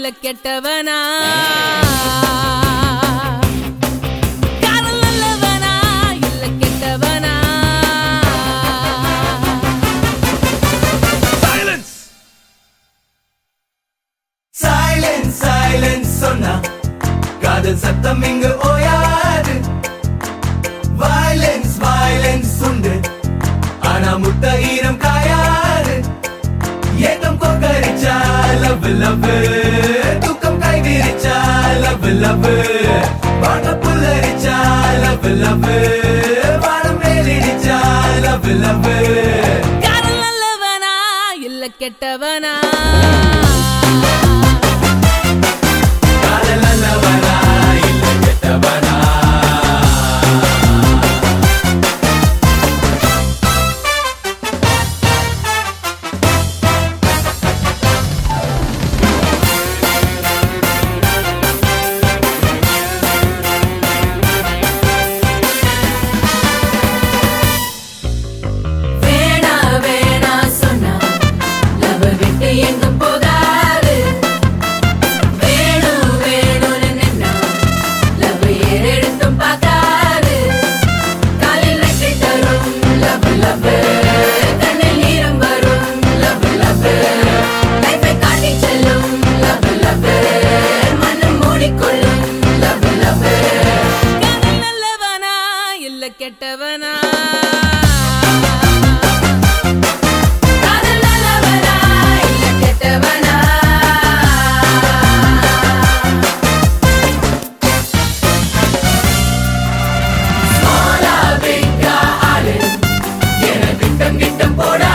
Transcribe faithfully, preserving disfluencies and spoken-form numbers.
இல்ல கெட்டவனா காதல் நல்லவனா இல்ல கெட்டவனா சைலன்ஸ் சைலன்ஸ் சைலன்ஸ் சொன்னா காதல் சத்தம் இங்கு ஓயாது வயலன்ஸ் வயலன்ஸ் உண்டு ஆனா முட்ட ஈரம் காயாது ஏக்கம் கொக்கரிச்சா லவ் லவ் தூக்கம் கை விரிச்சா லவ் லவ் வாட்ட புல்லரிச்சா லவ் லவ் வானம் மேலிடிச்சா லவ் லவ் காதல் நல்லவனா இல்ல கெட்டவனா காதல் நல்லவனா இல்ல கெட்டவனா கெட்டவனா காதல் நல்லவனா இல்ல கெட்டவனா ஸ்மாலா பிக்கா ஆளு என கிட்டம் கிட்டம் போடா